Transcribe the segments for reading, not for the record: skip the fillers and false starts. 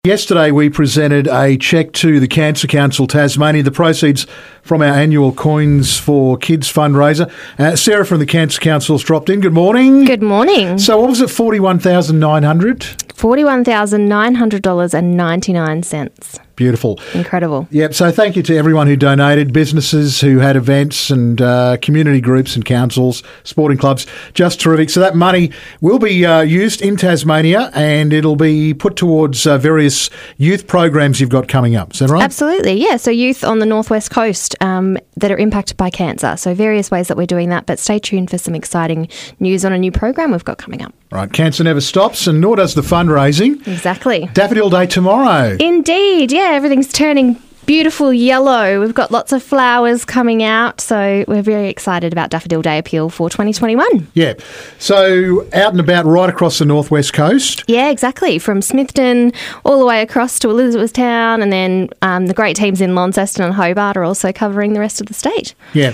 Yesterday we presented a cheque to the Cancer Council Tasmania, the proceeds from our annual Coins for Kids fundraiser. Sarah from the Cancer Council has dropped in. Good morning. Good morning. So what was it, $41,900? $41,900.99. Beautiful. Incredible. Yep, so thank you to everyone who donated, businesses who had events and community groups and councils, sporting clubs. Just terrific. So that money will be used in Tasmania and it'll be put towards various youth programs you've got coming up. Is that right? Absolutely, yeah. So youth on the northwest coast that are impacted by cancer. So various ways that we're doing that, but stay tuned for some exciting news on a new program we've got coming up. Right, cancer never stops and nor does the fundraising. Exactly. Daffodil Day tomorrow. Indeed, yeah. Everything's turning beautiful yellow. We've got lots of flowers coming out, so we're very excited about Daffodil Day appeal for 2021. Yeah. So out and about right across the northwest coast. Yeah, exactly. From Smithton all the way across to Elizabethtown, and then the great teams in Launceston and Hobart are also covering the rest of the state. Yeah.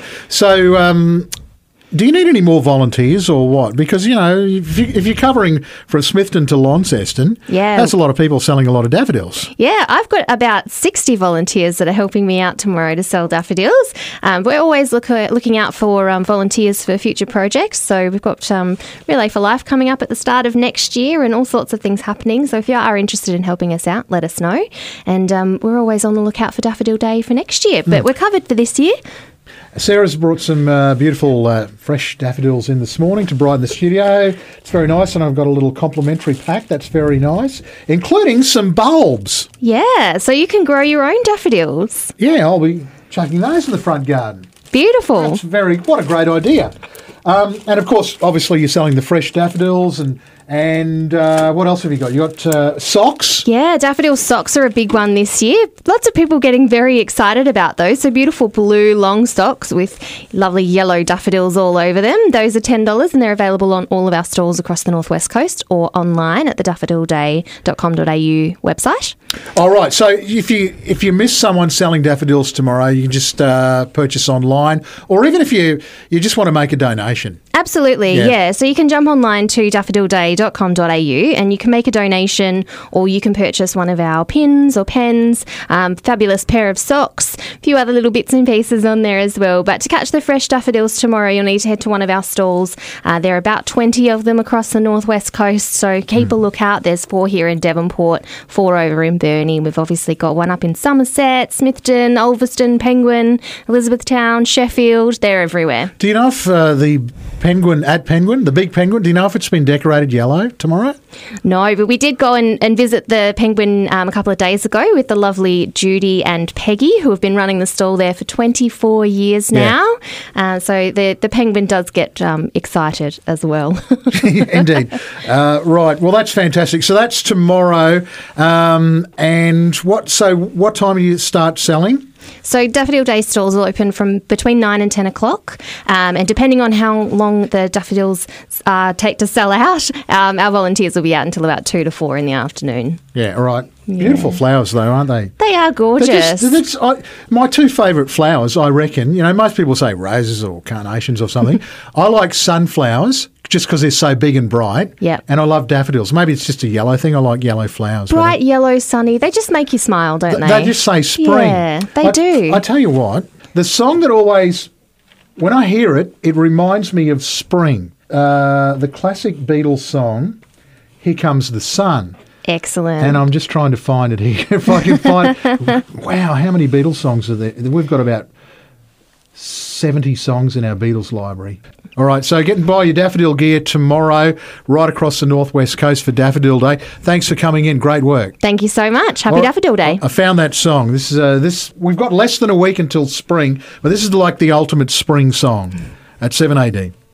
So do you need any more volunteers or what? Because, you know, if you're covering from Smithton to Launceston, that's a lot of people selling a lot of daffodils. Yeah, I've got about 60 volunteers that are helping me out tomorrow to sell daffodils. We're always looking out for volunteers for future projects. So we've got Relay for Life coming up at the start of next year and all sorts of things happening. So if you are interested in helping us out, let us know. And we're always on the lookout for Daffodil Day for next year. But we're covered for this year. Sarah's brought some beautiful fresh daffodils in this morning to brighten the studio. It's very nice, and I've got a little complimentary pack that's very nice, including some bulbs. Yeah, so you can grow your own daffodils. Yeah, I'll be chucking those in the front garden. Beautiful. That's what a great idea. And of course, obviously, you're selling the fresh daffodils and what else have you got? You got socks? Yeah, daffodil socks are a big one this year. Lots of people getting very excited about those. So beautiful blue long socks with lovely yellow daffodils all over them. Those are $10 and they're available on all of our stalls across the northwest coast or online at the daffodilday.com.au website. All right. So if you miss someone selling daffodils tomorrow, you can just purchase online, or even if you just want to make a donation. Absolutely, yeah. So you can jump online to daffodilday.com.au and you can make a donation, or you can purchase one of our pins or pens, fabulous pair of socks, a few other little bits and pieces on there as well. But to catch the fresh daffodils tomorrow, you'll need to head to one of our stalls. There are about 20 of them across the northwest coast, so keep a lookout. There's 4 here in Devonport, 4 over in Burnie. We've obviously got one up in Somerset, Smithton, Ulverston, Penguin, Elizabethtown, Sheffield. They're everywhere. Do you know if the Penguin, the big Penguin, do you know if it's been decorated yellow tomorrow? No, but we did go and visit the Penguin a couple of days ago with the lovely Judy and Peggy, who have been running the stall there for 24 years now. So the Penguin does get excited as well. Indeed. Right. Well, that's fantastic. So that's tomorrow. And what time do you start selling? So Daffodil Day stalls will open from between 9 and 10 o'clock. And depending on how long the daffodils take to sell out, our volunteers will be out until about 2 to 4 in the afternoon. Yeah, all right. Beautiful flowers, though, aren't they? They are gorgeous. My 2 favourite flowers, I reckon, you know, most people say roses or carnations or something. I like sunflowers just because they're so big and bright. Yeah. And I love daffodils. Maybe it's just a yellow thing. I like yellow flowers. Bright, yellow, sunny. They just make you smile, don't they? They just say spring. Yeah, they do. I tell you what, the song that always, when I hear it, it reminds me of spring. The classic Beatles song, Here Comes the Sun. Excellent. And I'm just trying to find it here. If I can find wow, how many Beatles songs are there? We've got about 70 songs in our Beatles library. All right, so get and buy your daffodil gear tomorrow right across the northwest coast for Daffodil Day. Thanks for coming in. Great work. Thank you so much. Happy Daffodil Day. I found that song. This is we've got less than a week until spring, but this is like the ultimate spring song at 7 AD.